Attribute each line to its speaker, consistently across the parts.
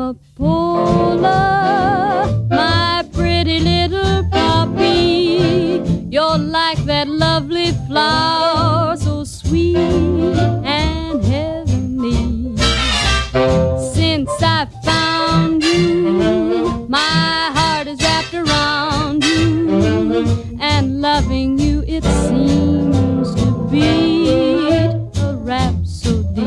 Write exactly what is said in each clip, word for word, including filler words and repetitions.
Speaker 1: amapola, my pretty little poppy. You're like that lovely flower, so sweet and heavenly. Since I found you, my heart is wrapped around you, and loving you it seems to beat a rhapsody.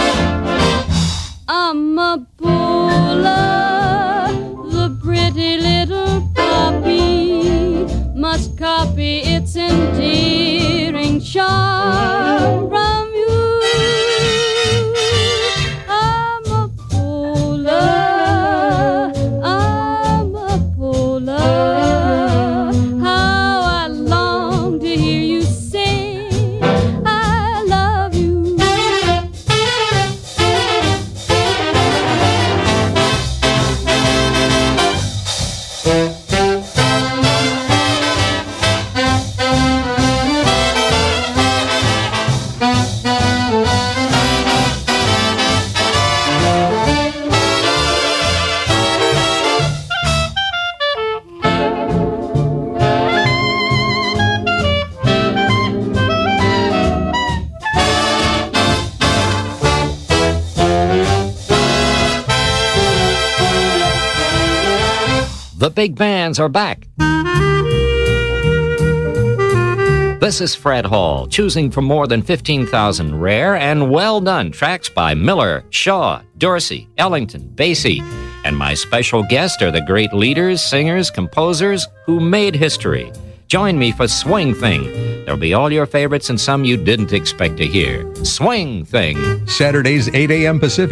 Speaker 1: Amapola, the pretty little poppy, must copy its endearing charm from you. Amapola, amapola, how I long to hear you say I love you.
Speaker 2: The big bands are back. This is Fred Hall, choosing from more than fifteen thousand rare and well-done tracks by Miller, Shaw, Dorsey, Ellington, Basie, and my special guests are the great leaders, singers, composers who made history. Join me for Swing Thing. There'll be all your favorites and some you didn't expect to hear. Swing Thing.
Speaker 3: Saturdays, eight a.m. Pacific.